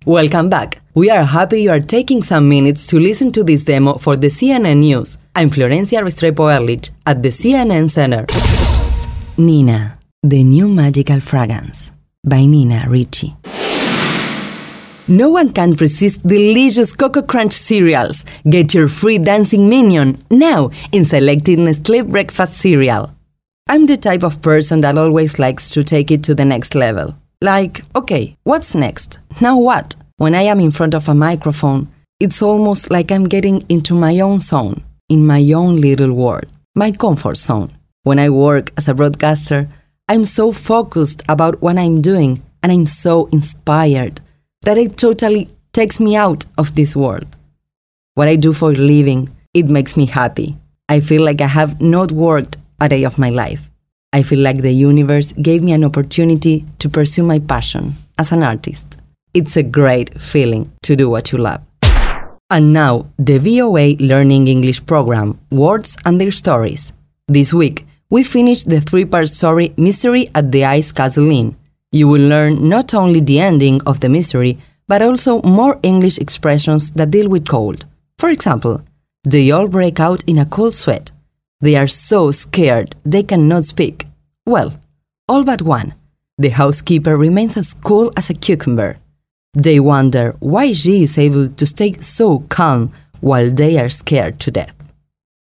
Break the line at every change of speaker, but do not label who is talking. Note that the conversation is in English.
Welcome back. We are happy you are taking some minutes to listen to this demo for the CNN News. I'm Florencia Restrepo-Erlich at the CNN Center. Nina, the New Magical Fragrance by Nina Ricci. No one can resist delicious Cocoa Crunch cereals. Get your free dancing minion now in selected Nestlé breakfast cereal. I'm the type of person that always likes to take it to the next level. Like, okay, what's next? Now what? When I am in front of a microphone, it's almost like I'm getting into my own zone, in my own little world, my comfort zone. When I work as a broadcaster, I'm so focused about what I'm doing and I'm so inspired that it totally takes me out of this world. What I do for a living, it makes me happy. I feel like I have not worked a day of my life. I feel like the universe gave me an opportunity to pursue my passion as an artist. It's a great feeling to do what you love. And now, the VOA Learning English program, Words and Their Stories. This week, we finished the 3-part story Mystery at the Ice Castle Inn. You will learn not only the ending of the mystery, but also more English expressions that deal with cold. For example, they all break out in a cold sweat. They are so scared they cannot speak. Well, all but one. The housekeeper remains as cool as a cucumber. They wonder why she is able to stay so calm while they are scared to death.